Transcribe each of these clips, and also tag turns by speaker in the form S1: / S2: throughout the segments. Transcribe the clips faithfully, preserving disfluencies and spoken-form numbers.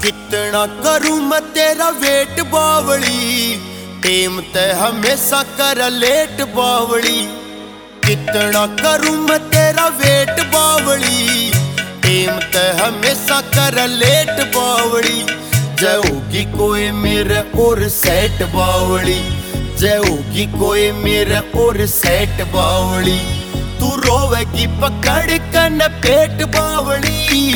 S1: कितना करूं मैं तेरा वेट बावली, टेम ते हमेशा कर लेट बावली। कितना करूं मैं तेरा वेट बावली, टेम ते हमेशा कर लेट बावली। जय होगी कोई मेरे और सेट बावली, जय होगी कोई मेरे और सेट बावली। तू रोवेगी पकड़ कन पेट बावली।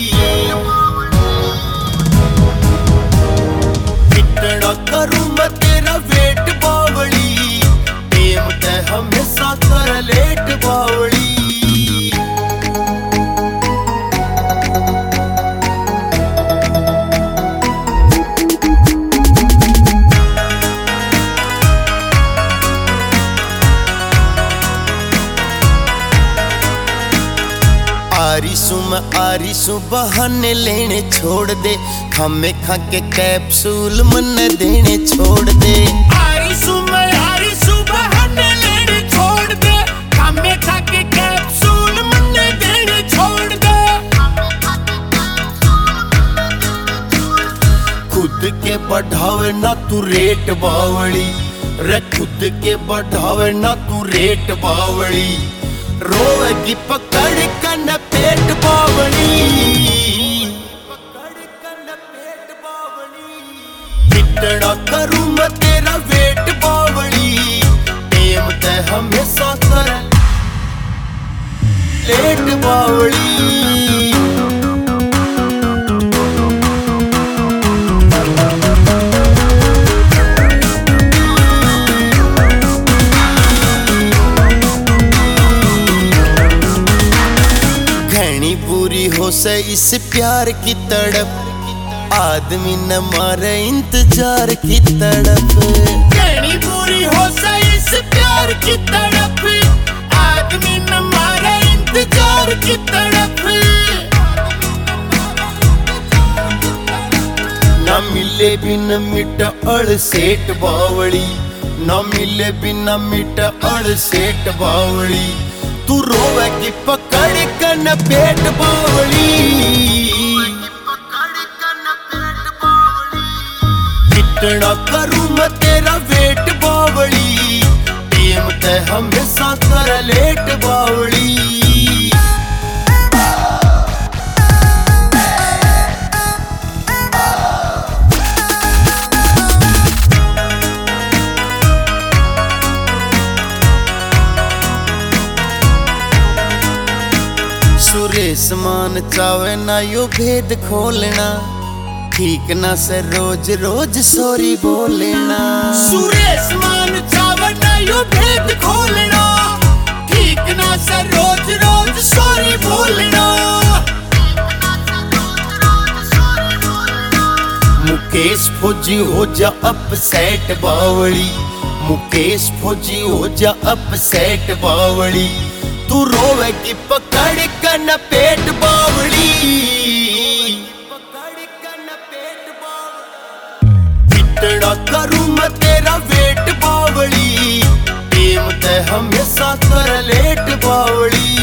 S1: कितना करूं मैं तेरा वेट बावली, टेम ते हमेशा कर लेट बावली। आरिसू मैं आरिसू बहाने लेने छोड़ दे, खामे खा के कैप्सूल मन देने छोड़ दे।
S2: आरिसू मैं आरिसू बहाने लेने छोड़ दे, खामे खा के कैप्सूल मन देने छोड़ दे।
S1: खुद के बढ़ावे ना तू रेट बावली, रे खुद के बढ़ावे ना तू रेट बावली। रोवेगी पकड़ कन पेट बावली, पकड़ कन पेट बावली। कितना करूं मैं तेरा वेट बावली, टेम ते हमेशा कर लेट बावली। पूरी हो से इस प्यार की तड़प, आदमी न मारे इंतजार की तड़प।
S2: कहनी पूरी हो से इस प्यार की तड़प, आदमी न मारे इंतजार की तड़प।
S1: न मिले बिन मिट अड़ सेठ बावली, न मिले बिन मिट अड़ सेठ बावली। तू रोवेगी पकड़ कन पेट बावली, कितना करूं मैं तेरा वेट बावली, टेम ते हमेशा कर लेट बावली। सुरेश मान चावे ना यो भेद खोलना, ठीक ना से रोज रोज सॉरी बोलना।
S2: सुरेश मान चावे ना यो भेद खोलना, ठीक ना से रोज रोज सॉरी बोलना।
S1: मुकेश फौजी हो जा अपसेट बावली, मुकेश फौजी हो जा अपसेट बावली। तू रोवेगी पकड़ कन पेट बावली, पकड़ कन पेट बावली। कितना करूं मैं तेरा वेट बावली, टेम ते हमेशा कर लेट बावली।